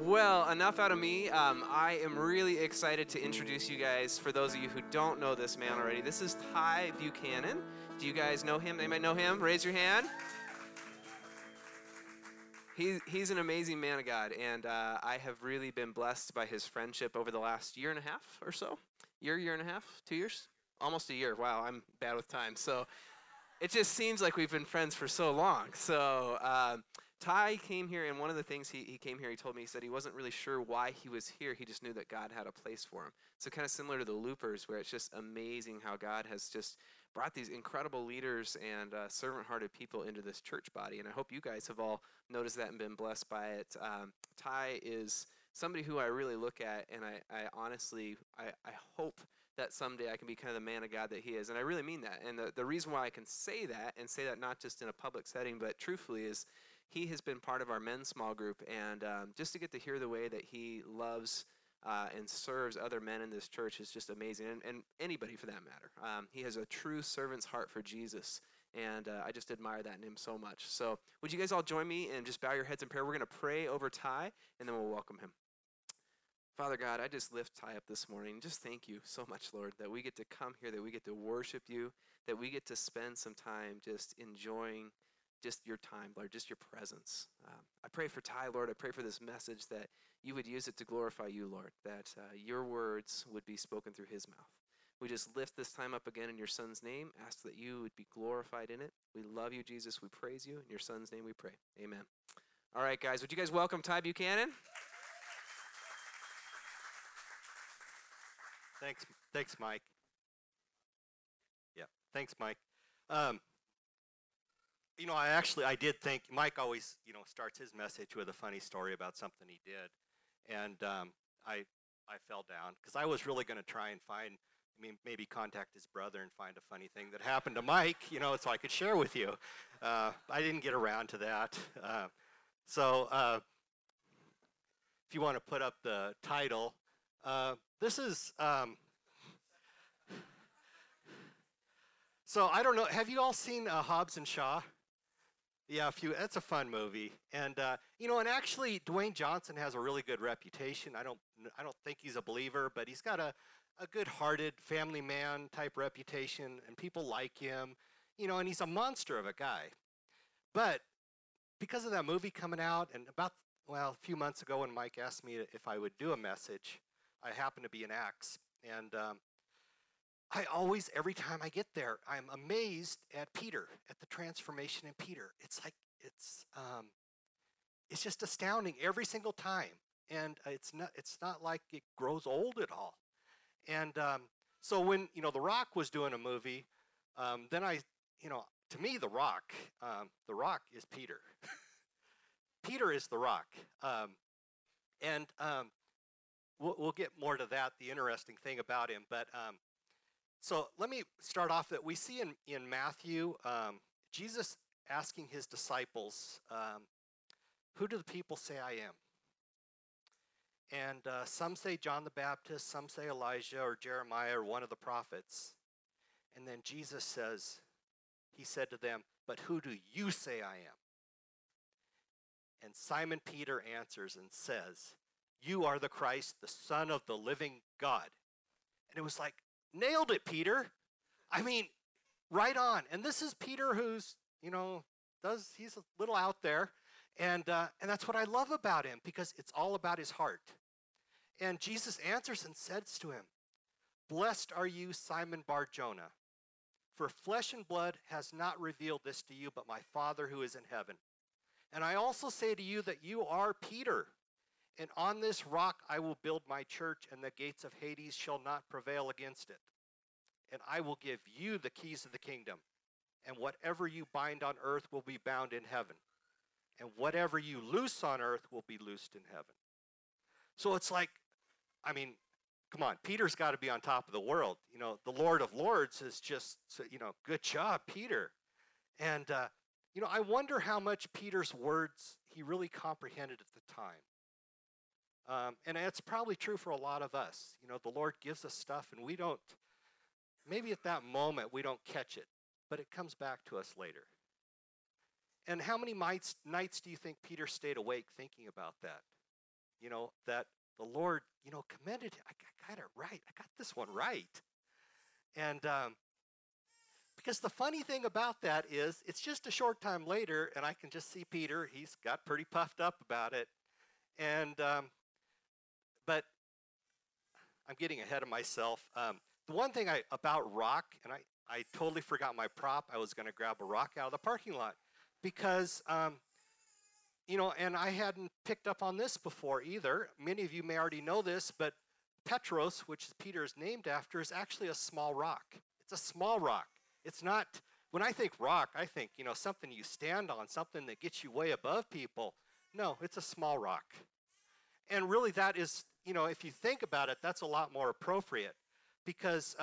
Well, enough out of me. I am really excited to introduce you guys. For those of you who don't know this man already, this is Ty Buchanan. Do you guys know him? Anybody know him? Raise your hand. He's an amazing man of God, and I have really been blessed by his friendship over the last year and a half or so. Year and a half, 2 years? Almost a year. Wow, I'm bad with time. So it just seems like we've been friends for so long. So Ty came here, and one of the things he came here, he told me, he said he wasn't really sure why he was here. He just knew that God had a place for him. So kind of similar to the Loopers, where it's just amazing how God has just brought these incredible leaders and servant-hearted people into this church body. And I hope you guys have all noticed that and been blessed by it. Ty is somebody who I really look at, and I honestly hope that someday I can be kind of the man of God that he is. And I really mean that. And the reason why I can say that, and say that not just in a public setting, but truthfully, is he has been part of our men's small group. And just to get to hear the way that he loves and serves other men in this church is just amazing. And anybody for that matter. He has a true servant's heart for Jesus. And I just admire that in him so much. So would you guys all join me and just bow your heads in prayer? We're going to pray over Ty, and then we'll welcome him. Father God, I just lift Ty up this morning. Just thank you so much, Lord, that we get to come here, that we get to worship you, that we get to spend some time just enjoying just your time, Lord, just your presence. I pray for Ty, Lord. I pray for this message that you would use it to glorify you, Lord, that your words would be spoken through his mouth. We just lift this time up again in your son's name, ask that you would be glorified in it. We love you, Jesus. We praise you. In your son's name we pray. Amen. All right, guys, would you guys welcome Ty Buchanan? Thanks, Mike. Yeah, thanks, Mike. I did think Mike always, starts his message with a funny story about something he did, and I fell down because I was really going to try and maybe contact his brother and find a funny thing that happened to Mike, so I could share with you. I didn't get around to that. So if you want to put up the title. This is, so I don't know, have you all seen Hobbs and Shaw? Yeah, that's a fun movie. And, and actually Dwayne Johnson has a really good reputation. I don't think he's a believer, but he's got a good-hearted family man type reputation, and people like him, and he's a monster of a guy. But because of that movie coming out, and a few months ago when Mike asked me if I would do a message, I happen to be in Acts, and I always, every time I get there, I'm amazed at Peter, at the transformation in Peter. It's just astounding every single time, and it's not like it grows old at all. And so when The Rock was doing a movie, then to me The Rock is Peter. Peter is The Rock, and we'll get more to that, the interesting thing about him. But so let me start off that we see in Matthew, Jesus asking his disciples, who do the people say I am? And some say John the Baptist, some say Elijah or Jeremiah or one of the prophets. And then Jesus says, he said to them, but who do you say I am? And Simon Peter answers and says, you are the Christ, the Son of the living God. And it was like, nailed it, Peter. I mean, right on. And this is Peter who's, he's a little out there. And that's what I love about him, because it's all about his heart. And Jesus answers and says to him, blessed are you, Simon Bar-Jonah, for flesh and blood has not revealed this to you, but my Father who is in heaven. And I also say to you that you are Peter, and on this rock I will build my church, and the gates of Hades shall not prevail against it. And I will give you the keys of the kingdom, and whatever you bind on earth will be bound in heaven, and whatever you loose on earth will be loosed in heaven. So it's like, come on, Peter's got to be on top of the world. The Lord of Lords is just, good job, Peter. And, I wonder how much Peter's words he really comprehended at the time. And it's probably true for a lot of us. The Lord gives us stuff and we don't, maybe at that moment we don't catch it, but it comes back to us later. And how many nights do you think Peter stayed awake thinking about that? that the Lord, commended him. I got it right. I got this one right. And because the funny thing about that is, it's just a short time later, and I can just see Peter. He's got pretty puffed up about it. And but I'm getting ahead of myself. The one thing about rock, and I totally forgot my prop. I was going to grab a rock out of the parking lot because, and I hadn't picked up on this before either. Many of you may already know this, but Petros, which Peter is named after, is actually a small rock. It's a small rock. It's not, when I think rock, I think, something you stand on, something that gets you way above people. No, it's a small rock. And really that is, if you think about it, that's a lot more appropriate because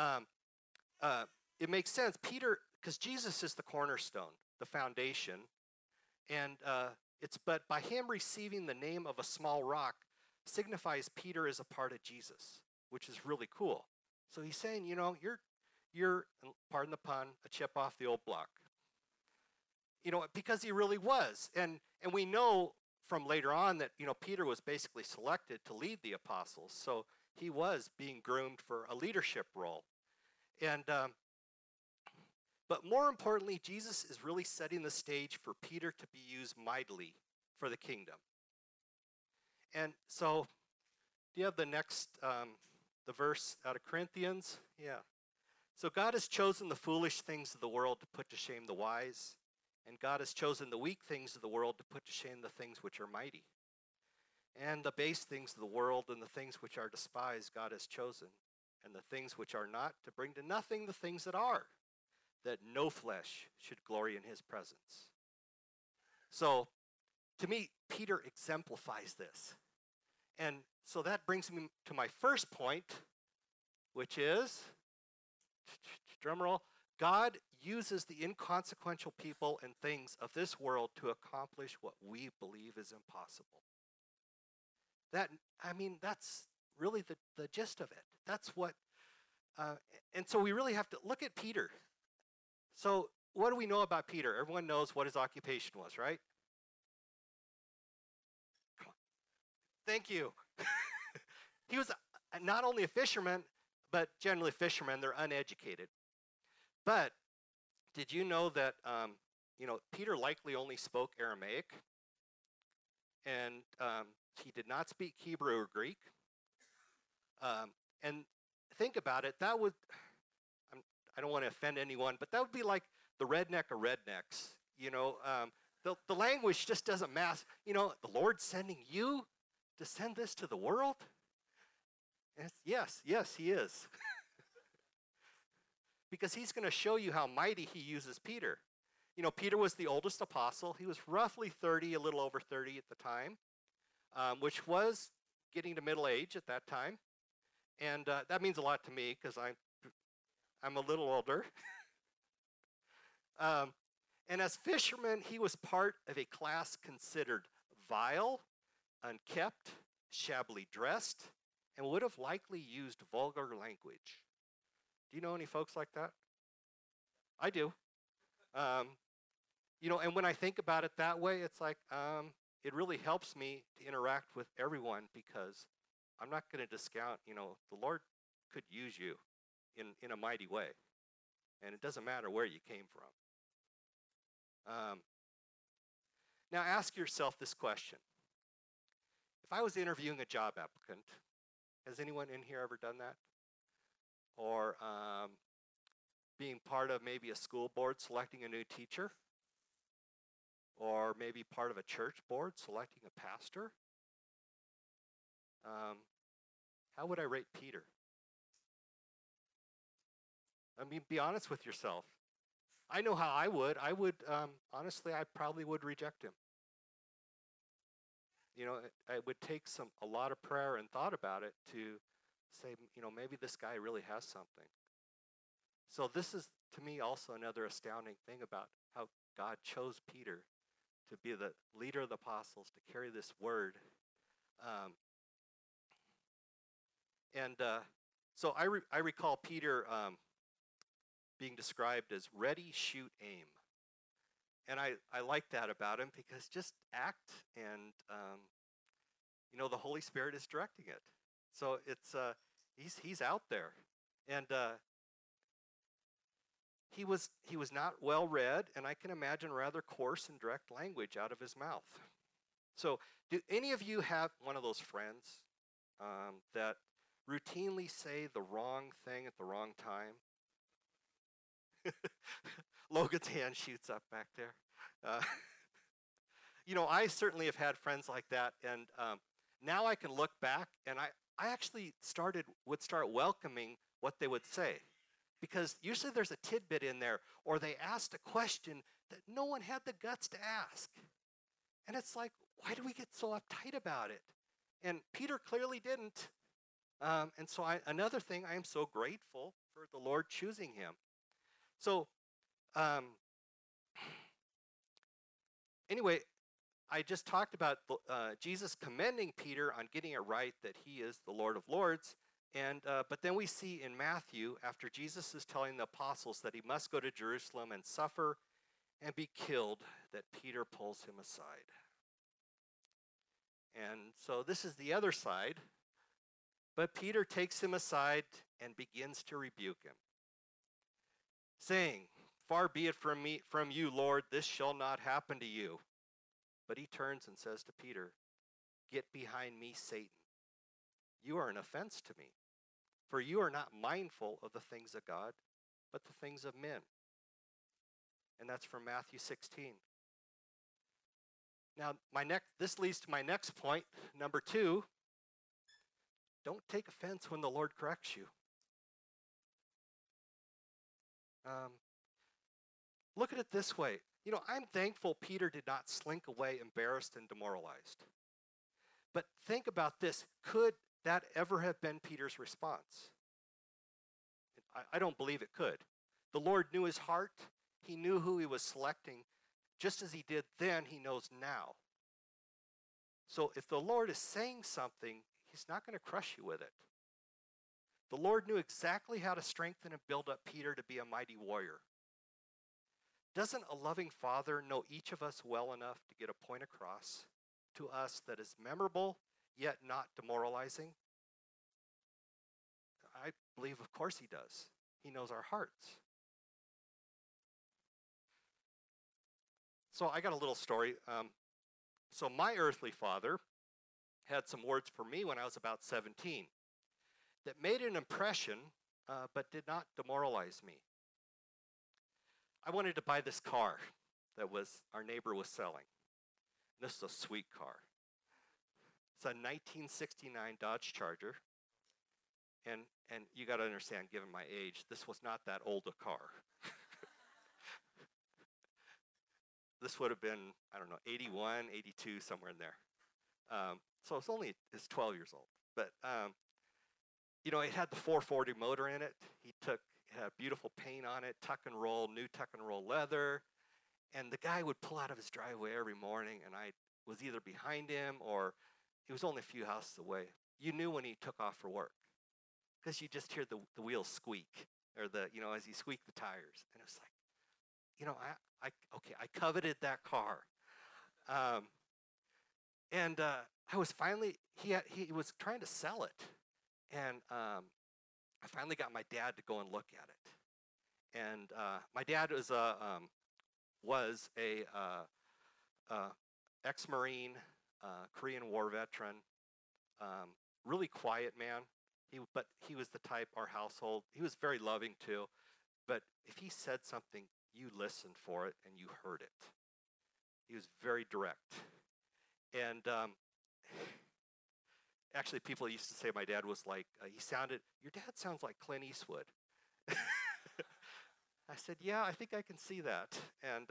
it makes sense. Peter, because Jesus is the cornerstone, the foundation, and but by him receiving the name of a small rock signifies Peter is a part of Jesus, which is really cool. So he's saying, you're, pardon the pun, a chip off the old block. Because he really was. And we know from later on that, Peter was basically selected to lead the apostles. So he was being groomed for a leadership role. And but more importantly, Jesus is really setting the stage for Peter to be used mightily for the kingdom. And so, do you have the next, the verse out of Corinthians? Yeah. So God has chosen the foolish things of the world to put to shame the wise, and God has chosen the weak things of the world to put to shame the things which are mighty. And the base things of the world and the things which are despised God has chosen, and the things which are not, to bring to nothing the things that are, that no flesh should glory in his presence. So, to me, Peter exemplifies this. And so that brings me to my first point, which is, drum roll, God uses the inconsequential people and things of this world to accomplish what we believe is impossible. That's really the gist of it. That's what, and so we really have to look at Peter. So what do we know about Peter? Everyone knows what his occupation was, right? Come on. Thank you. He was not only a fisherman, but generally fishermen, they're uneducated. But did you know that, Peter likely only spoke Aramaic, and he did not speak Hebrew or Greek. And think about it, that would, I don't want to offend anyone, but that would be like the redneck of rednecks. The language just doesn't match. The Lord's sending you to send this to the world? And yes, he is. Because he's going to show you how mighty he uses Peter. Peter was the oldest apostle. He was roughly 30, a little over 30 at the time, which was getting to middle age at that time. And that means a lot to me because I'm a little older. And as fishermen, he was part of a class considered vile, unkept, shabbily dressed, and would have likely used vulgar language. Do you know any folks like that? I do. And when I think about it that way, it's like, it really helps me to interact with everyone because I'm not going to discount, the Lord could use you in a mighty way. And it doesn't matter where you came from. Now ask yourself this question. If I was interviewing a job applicant, has anyone in here ever done that? Or being part of maybe a school board selecting a new teacher? Or maybe part of a church board selecting a pastor? How would I rate Peter? Be honest with yourself. I know how I would. Honestly, I probably would reject him. It would take a lot of prayer and thought about it to say, maybe this guy really has something. So this is, to me, also another astounding thing about how God chose Peter to be the leader of the apostles, to carry this word. So I recall Peter being described as ready, shoot, aim. And I like that about him because just act and the Holy Spirit is directing it. So it's he's out there, and he was not well read, and I can imagine rather coarse and direct language out of his mouth. So, do any of you have one of those friends that routinely say the wrong thing at the wrong time? Logan's hand shoots up back there. Uh, I certainly have had friends like that, and now I can look back, and I actually would start welcoming what they would say, because usually there's a tidbit in there, or they asked a question that no one had the guts to ask. And it's like, why do we get so uptight about it? And Peter clearly didn't. And so another thing, I am so grateful for the Lord choosing him. So anyway, I just talked about Jesus commending Peter on getting it right, that he is the Lord of Lords. And but then we see in Matthew, after Jesus is telling the apostles that he must go to Jerusalem and suffer and be killed, that Peter pulls him aside. And so this is the other side. But Peter takes him aside and begins to rebuke him, saying, "Far be it from you, Lord, this shall not happen to you." But he turns and says to Peter, "Get behind me, Satan. You are an offense to me, for you are not mindful of the things of God, but the things of men." And that's from Matthew 16. Now, this leads to my next point, number 2. Don't take offense when the Lord corrects you. Look at it this way. I'm thankful Peter did not slink away embarrassed and demoralized. But think about this. Could that ever have been Peter's response? I don't believe it could. The Lord knew his heart. He knew who he was selecting. Just as he did then, he knows now. So if the Lord is saying something, he's not going to crush you with it. The Lord knew exactly how to strengthen and build up Peter to be a mighty warrior. Doesn't a loving Father know each of us well enough to get a point across to us that is memorable, yet not demoralizing? I believe, of course, he does. He knows our hearts. So I got a little story. So my earthly father had some words for me when I was about 17 that made an impression, but did not demoralize me. I wanted to buy this car that our neighbor was selling. This is a sweet car. It's a 1969 Dodge Charger. And you got to understand, given my age, this was not that old a car. This would have been, 81, 82, somewhere in there. So it's 12 years old. But, it had the 440 motor in it. It had beautiful paint on it, new tuck and roll leather. And the guy would pull out of his driveway every morning, and I was either behind him or it was only a few houses away. You knew when he took off for work, because you just hear the wheels squeak, or as he squeaked the tires. And it was like, I coveted that car. And I was finally, he was trying to sell it. And I finally got my dad to go and look at it. And my dad was a ex-Marine, Korean War veteran, really quiet man. But he was the type, our household, he was very loving too. But if he said something, you listened for it and you heard it. He was very direct. And actually, people used to say my dad was like, your dad sounds like Clint Eastwood. I said, yeah, I think I can see that. And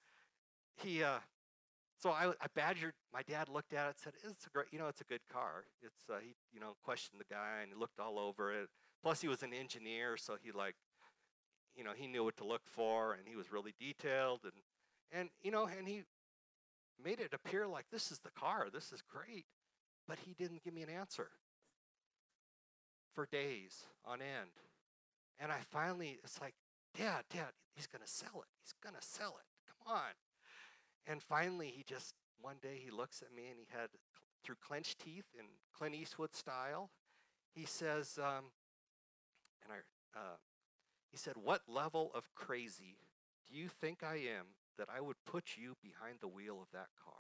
so I badgered, my dad looked at it, said, it's a great, it's a good car. He questioned the guy and he looked all over it. Plus he was an engineer, so he he knew what to look for, and he was really detailed, and he made it appear like this is the car, this is great, but he didn't give me an answer for days on end. And I finally, it's like, Dad, he's gonna sell it, come on. And finally, one day he looks at me and he had through clenched teeth in Clint Eastwood style. He says, he said, "What level of crazy do you think I am that I would put you behind the wheel of that car?"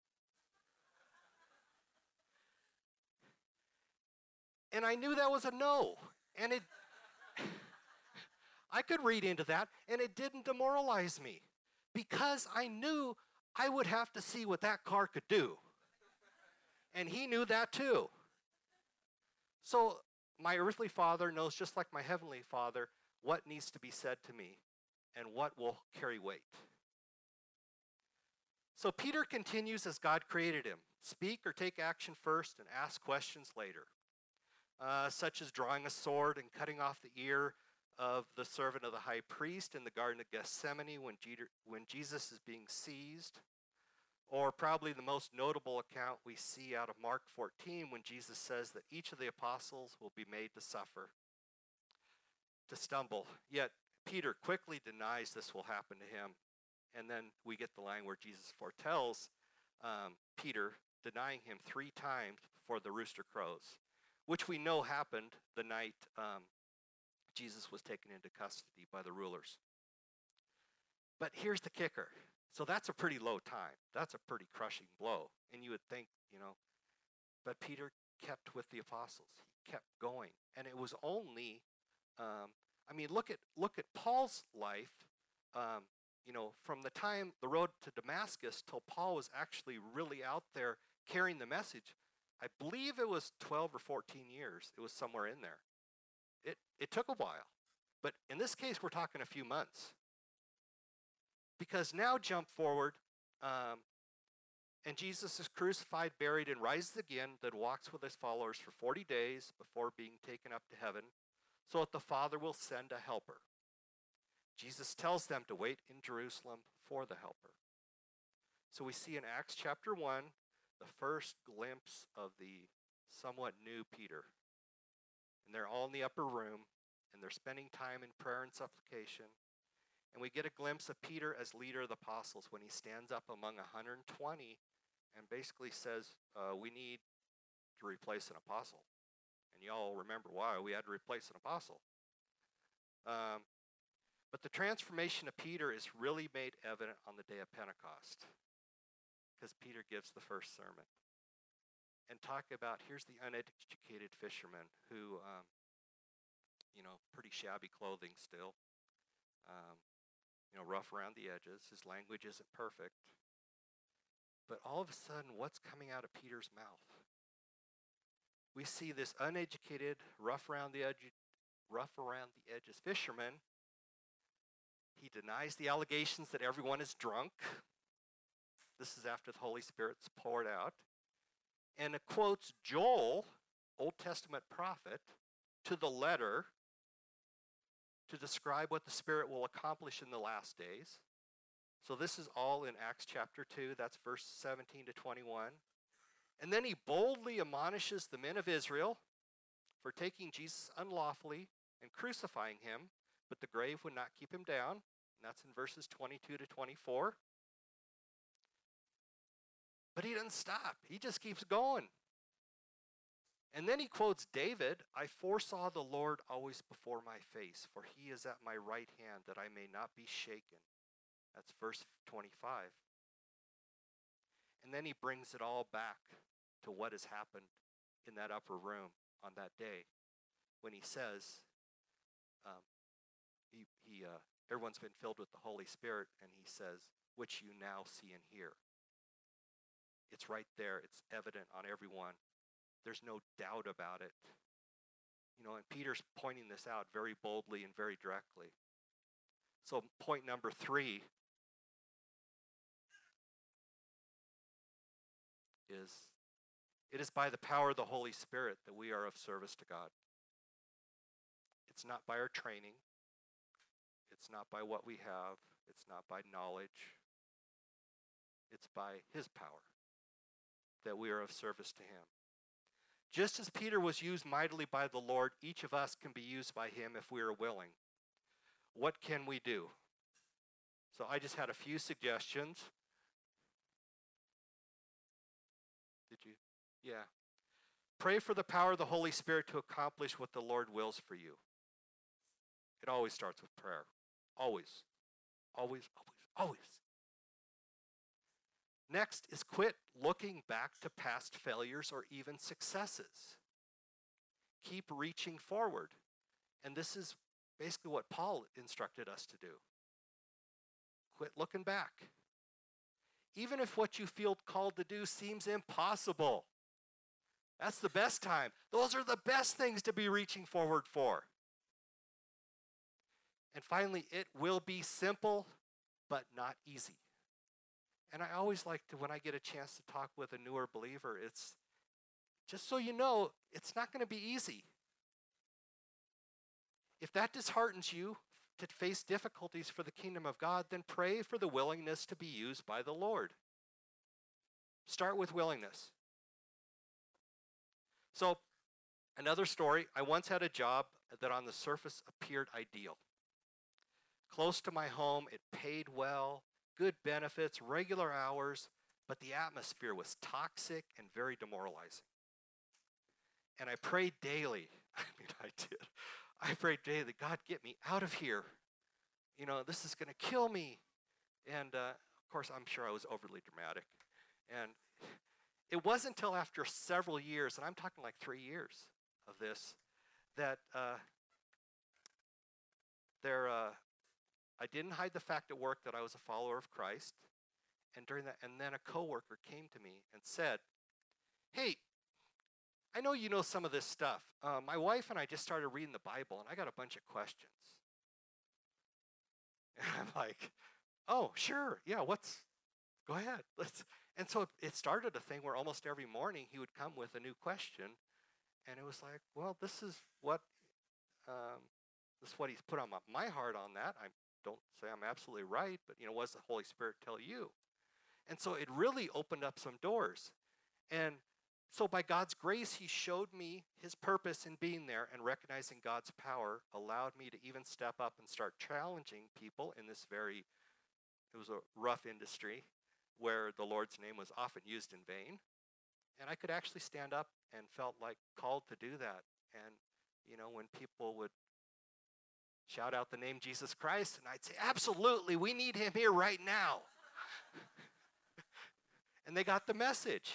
And I knew that was a no. And I could read into that, and it didn't demoralize me because I knew I would have to see what that car could do. And he knew that too. So my earthly father knows, just like my heavenly Father, what needs to be said to me and what will carry weight. So Peter continues as God created him. Speak or take action first and ask questions later, such as drawing a sword and cutting off the ear of the servant of the high priest in the Garden of Gethsemane when Jesus is being seized, or probably the most notable account we see out of Mark 14 when Jesus says that each of the apostles will be made to suffer, to stumble. Yet Peter quickly denies this will happen to him. And then we get the line where Jesus foretells Peter denying him 3 times before the rooster crows, which we know happened the night Jesus was taken into custody by the rulers. But here's the kicker. So that's a pretty low time. That's a pretty crushing blow. And you would think, but Peter kept with the apostles. He kept going. And it was only, look at Paul's life, from the time the road to Damascus till Paul was actually really out there carrying the message. I believe it was 12 or 14 years. It was somewhere in there. It took a while. But in this case, we're talking a few months. Because now jump forward, and Jesus is crucified, buried, and rises again, then walks with his followers for 40 days before being taken up to heaven, so that the Father will send a helper. Jesus tells them to wait in Jerusalem for the helper. So we see in Acts chapter 1, the first glimpse of the somewhat new Peter. And they're all in the upper room, and they're spending time in prayer and supplication. And we get a glimpse of Peter as leader of the apostles when he stands up among 120 and basically says, we need to replace an apostle. And y'all remember why we had to replace an apostle. But the transformation of Peter is really made evident on the day of Pentecost, because Peter gives the first sermon. And talk about, here's the uneducated fisherman who, pretty shabby clothing still, rough around the edges. His language isn't perfect. But all of a sudden, what's coming out of Peter's mouth? We see this uneducated, rough around the edges fisherman. He denies the allegations that everyone is drunk. This is after the Holy Spirit's poured out. And it quotes Joel, Old Testament prophet, to the letter to describe what the Spirit will accomplish in the last days. So this is all in Acts chapter 2. That's verse 17 to 21. And then he boldly admonishes the men of Israel for taking Jesus unlawfully and crucifying him, but the grave would not keep him down. And that's in verses 22 to 24. But he doesn't stop. He just keeps going. And then he quotes David, "I foresaw the Lord always before my face, for he is at my right hand, that I may not be shaken." That's verse 25. And then he brings it all back to what has happened in that upper room on that day when he says, everyone's been filled with the Holy Spirit, and he says, which you now see and hear. It's right there. It's evident on everyone. There's no doubt about it. And Peter's pointing this out very boldly and very directly. So point number 3 is, it is by the power of the Holy Spirit that we are of service to God. It's not by our training. It's not by what we have. It's not by knowledge. It's by his power that we are of service to him. Just as Peter was used mightily by the Lord, each of us can be used by him if we are willing. What can we do? So I just had a few suggestions. Did you? Yeah. Pray for the power of the Holy Spirit to accomplish what the Lord wills for you. It always starts with prayer. Always. Always, always, always. Next is quit looking back to past failures or even successes. Keep reaching forward. And this is basically what Paul instructed us to do. Quit looking back. Even if what you feel called to do seems impossible, that's the best time. Those are the best things to be reaching forward for. And finally, it will be simple, but not easy. And I always like to, when I get a chance to talk with a newer believer, it's just so you know, it's not going to be easy. If that disheartens you to face difficulties for the kingdom of God, then pray for the willingness to be used by the Lord. Start with willingness. So, another story, I once had a job that on the surface appeared ideal. Close to my home, it paid well, good benefits, regular hours, but the atmosphere was toxic and very demoralizing. And I prayed daily. I did. I prayed daily, God, get me out of here. You know, this is going to kill me. And of course, I'm sure I was overly dramatic. And it wasn't until after several years, and I'm talking like 3 years of this, that I didn't hide the fact at work that I was a follower of Christ. And during that, and then a coworker came to me and said, hey, I know you know some of this stuff. My wife and I just started reading the Bible, and I got a bunch of questions. And I'm like, oh, sure, yeah, go ahead. And so it started a thing where almost every morning he would come with a new question, and it was like, well, this is what he's put on my heart on that. I don't say I'm absolutely right, but what does the Holy Spirit tell you? And so it really opened up some doors. And so by God's grace, he showed me his purpose in being there, and recognizing God's power allowed me to even step up and start challenging people in this it was a rough industry where the Lord's name was often used in vain. And I could actually stand up and felt like called to do that. And, when people would shout out the name Jesus Christ, and I'd say, absolutely, we need him here right now. And they got the message.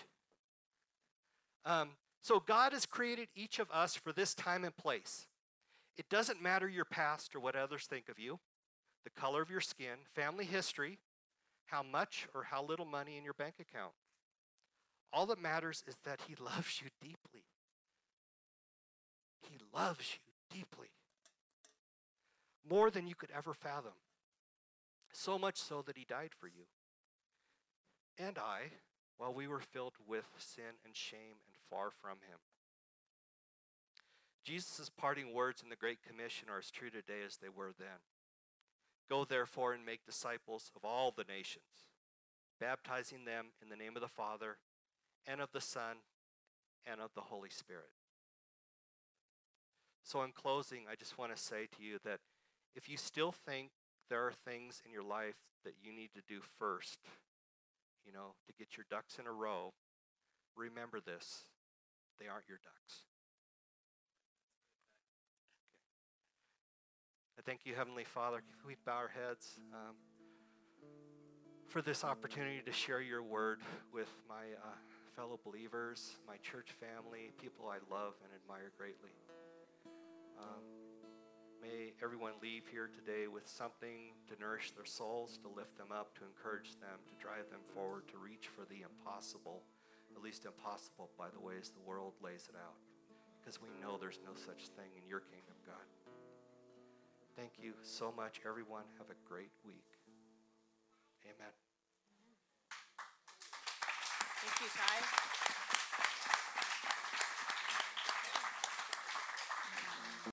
So God has created each of us for this time and place. It doesn't matter your past or what others think of you, the color of your skin, family history, how much or how little money in your bank account. All that matters is that he loves you deeply. He loves you deeply. More than you could ever fathom. So much so that he died for you. And I, while we were filled with sin and shame and far from him. Jesus' parting words in the Great Commission are as true today as they were then. Go therefore and make disciples of all the nations, baptizing them in the name of the Father and of the Son and of the Holy Spirit. So in closing, I just want to say to you that if you still think there are things in your life that you need to do first, to get your ducks in a row, remember this: they aren't your ducks. I thank you, Heavenly Father. If we bow our heads for this opportunity to share your word with my fellow believers, my church family, people I love and admire greatly. May everyone leave here today with something to nourish their souls, to lift them up, to encourage them, to drive them forward, to reach for the impossible, at least impossible by the ways the world lays it out. Because we know there's no such thing in your kingdom, God. Thank you so much, everyone. Have a great week. Amen. Thank you, Ty.